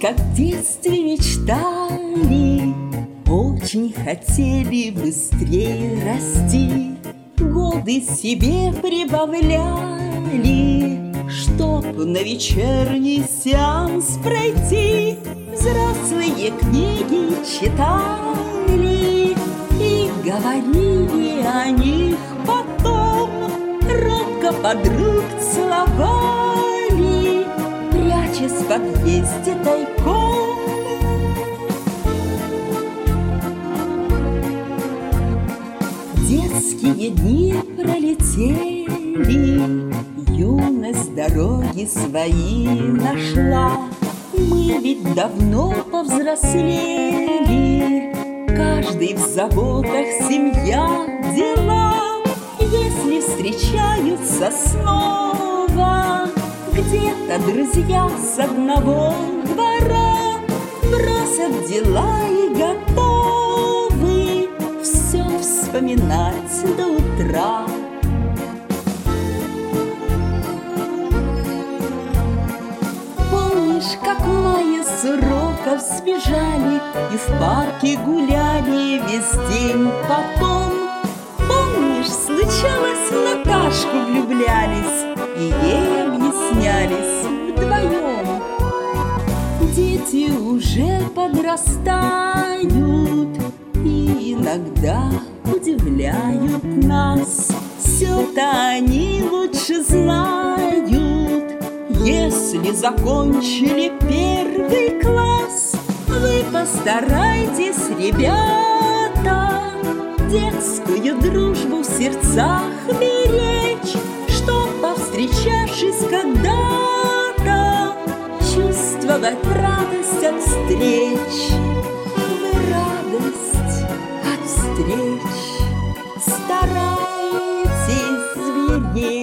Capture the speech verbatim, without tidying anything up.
как в детстве мечтали, очень хотели быстрее расти, годы себе прибавляли, чтоб на вечерний сеанс пройти. Взрослые книги читали и говорили о них потом, робко подруг целовали, прячась в подъезде тайком. Детские дни пролетели, юность дороги свои нашла. Мы ведь давно повзрослели, каждый в заботах, семья, дела. Если встречаются снова где-то друзья с одного двора, бросят дела и готовы все вспоминать до утра. Помнишь, как в мае с уроков сбежали и в парке гуляли весь день потом? Помнишь, случалось, в Наташку влюблялись и ей объяснялись вдвоем? Дети уже подрастают и иногда удивляют нас. Все-то они лучше знают. Если закончили первый класс, вы постарайтесь, ребята, детскую дружбу в сердцах беречь, чтоб, повстречавшись когда-то, чувствовать радость от встреч. Вы радость от встреч старайтесь беречь.